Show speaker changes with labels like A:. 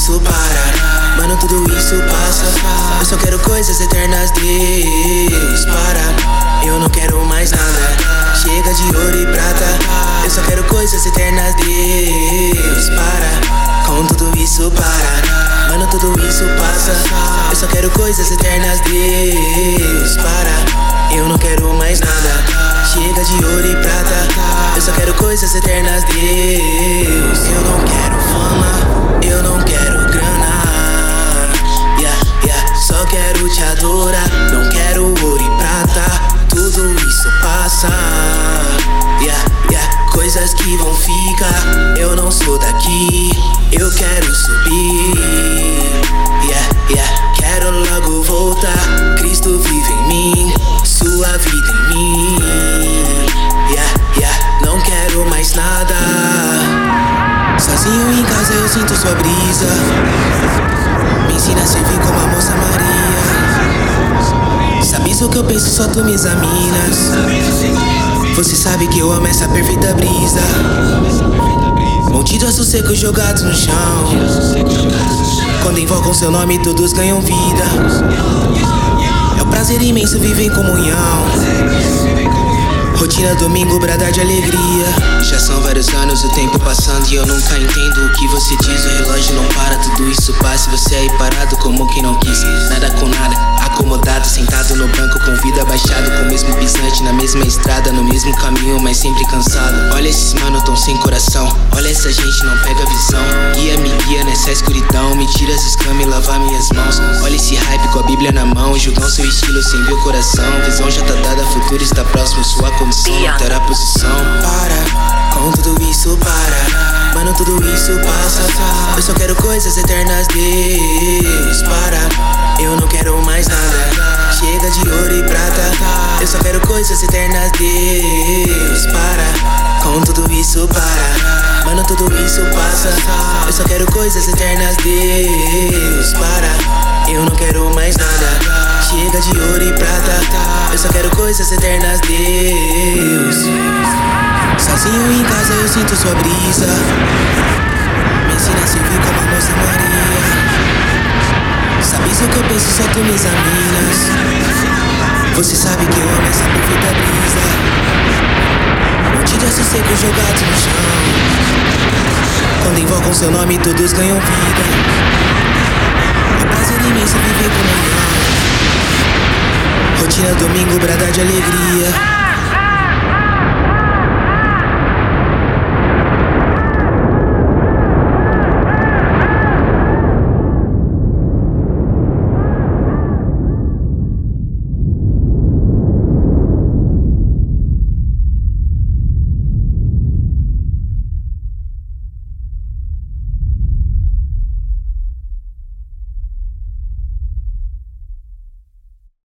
A: isso para. Mano, tudo isso passa. Eu só quero coisas eternas, Deus, para. Eu não quero mais nada. Chega de ouro e prata. Eu só quero coisas eternas, Deus, para. Com tudo isso para. Mano, tudo isso passa. Eu só quero coisas eternas, Deus, para. Eu não quero mais nada. Chega de ouro e prata. Eu só quero coisas eternas, Deus. Eu não quero fama, eu não quero grana. Só quero te adorar. Não quero ouro e prata. Tudo isso passa. Coisas que vão ficar. Eu não sou daqui. Eu quero subir. Quero logo voltar. Cristo vive em mim. Sua vida em mim. Não quero mais nada. Sozinho em casa eu sinto sua brisa. Me ensina a servir como a moça Maria. Sabes o que eu penso, só tu me examinas. Você sabe que eu amo essa perfeita brisa. Monte de ossos secos jogados no chão. Quando invocam seu nome todos ganham vida. É um prazer imenso viver em comunhão. Rotina domingo, bradar de alegria. Já são vários anos, o tempo passando e eu nunca entendo o que você diz. O relógio não para, tudo isso passa. Você aí parado como quem não quis. Nada com nada, acomodado, sentado no banco com vida baixado. Com o mesmo pisante, na mesma estrada, no mesmo caminho, mas sempre cansado. Olha esses mano tão sem coração. Olha essa gente, não pega visão. Guia-me, guia nessa escuridão. Me tira as escamas e lavar minhas mãos. Olha esse hype com a Bíblia na mão. Julgam seu estilo sem ver o coração. Visão já tá dada, futuro está próximo. Sua condição não terá posição. Para, com tudo isso para. Mano, tudo isso passa. Eu só quero coisas eternas, Deus, para. Eu não quero mais nada. Chega de ouro e prata. Eu só quero coisas eternas, Deus, para. Com tudo isso para. Mano, tudo isso passa. Eu só quero coisas eternas, Deus, para. Eu não quero mais nada. Chega de ouro e prata. Eu só quero coisas eternas, Deus. Sozinho em casa eu sinto sua brisa. Me ensina a servir como a moça Maria. Sabes o que eu penso, só tu me examinas. Você sabe que eu amo essa perfeita brisa. Monte de ossos secos jogados no chão. Quando invocam seu nome todos ganham vida. É prazer imenso viver comunhão. Rotina domingo, bradar de alegria.